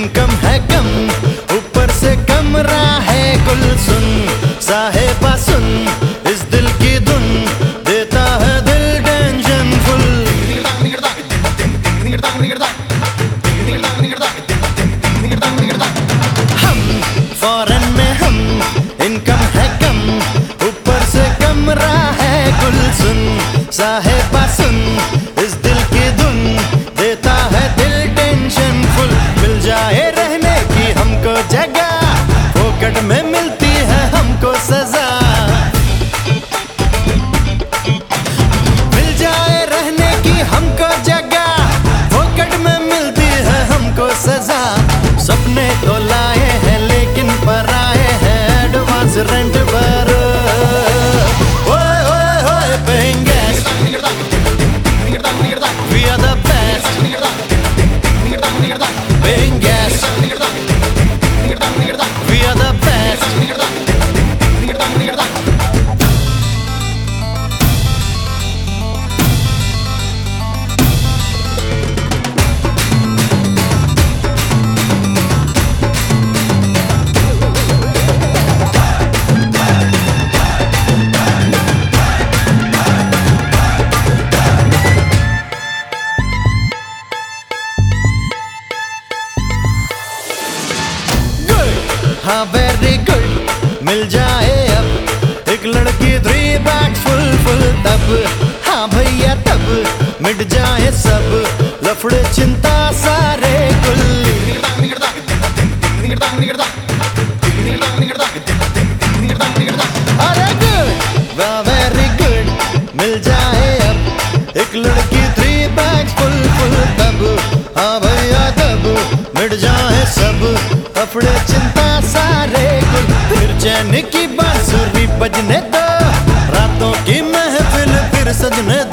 Income है कम, ऊपर से कमरा है कुल सुन। साहेबा सुन इस दिल की धुन, देता है दिल टेंशन फुल। हम फॉरेन में हम, इनकम है कम, ऊपर से कमरा है कुल सुन। साहेबा सुन इस दिल की धुन, देता है दिल टेंशन फुल। मिल जाए रहने की हमको जगह, फोकट में मिलती है हमको सजा। मिल जाए रहने की हमको जगह, फोकट में मिलती है हमको सजा। सपने तो लाए हैं लेकिन पराए हैं एडवांस रेंट पर। ओए ओए ओए paying guest, we are the best, paying guest, we are the best. हाँ वेरी गुड, मिल जाए अब एक लड़की 3 bags फुल तब। हाँ भैया तब मिट जाए सब लफड़े चिंता सारे कुल। अरे गुड वाह वेरी गुड, मिल जाए अब एक लड़की 3 bags फुल तब। हाँ भैया तब मिट जाए सब लफड़े चिंता सारे कुल। फिर चैन की बांसुरी बजने दो, रातों की महफिल फिर सजने दो।